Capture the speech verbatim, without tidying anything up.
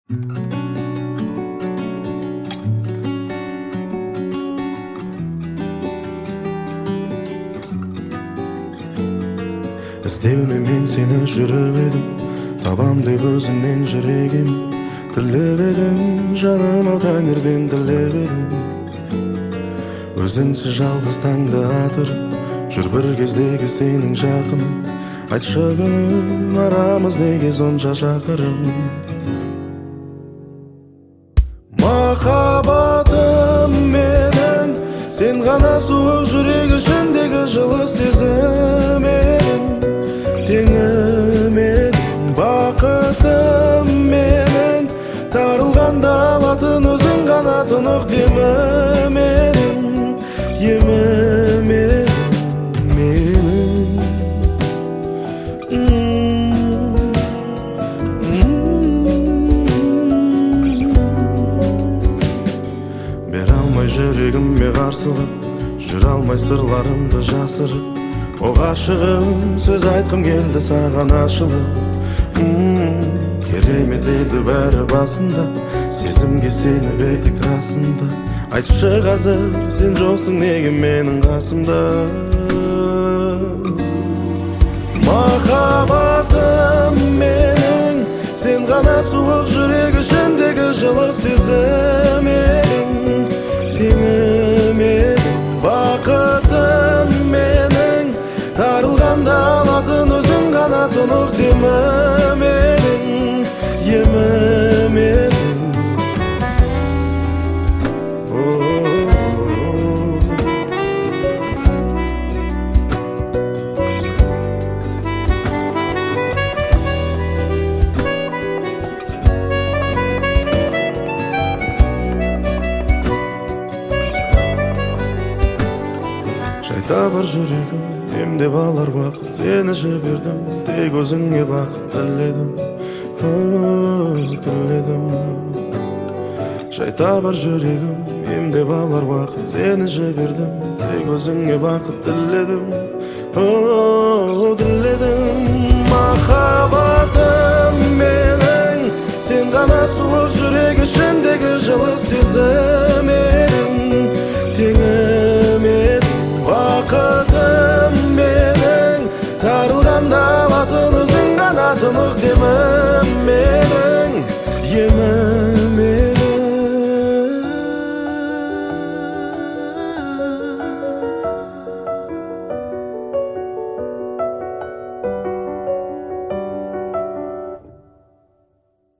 Іздеумен мен сені жүріп едім, табам деп өзіңнен жүрегім тілеп едім, жаныма таңертең тілеп едім. Өзіңсіз жалғыз таңды атырып жүр бір кездегі сенің жақының. Айтшы күнім, арамыз неге сонша шақырым? Махаббатым менің, сен ғана суық жүрек ішіндегі жылы сезім едің. Теңім едің, бақытым менің, тарылғанда алатын өзің ғана тұнық демім едің, емім едің менің. Бер алмай жүрегіме қарсылып, жүр алмай сырларымды жасырып, о ғашығым, сөз айтқым келді саған ашылып. Керемет еді бәрі басында, сезімге сеніп едік расында. Айтшы қазір, сен жоқсың неге менің қасымда? Махаббатым менің, сен ғана суық жүрек ішіндегі жылы сезім едің. Теңім едің, бақытым менің, тарылғанда алатын өзің ғана тұнық демім едің, емім едің. Жайта бар жүрегім, емдеп алар уақыт, сені жібердім, тек өзіңе бақыт тіледім, тіледім. Жайта бар жүрегім, емдеп алар уақыт, сені жібердім, тек өзіңе бақыт тіледім, тіледім. Махаббатым менің, сен ғана суық жүрек ішіндегі жылы сезім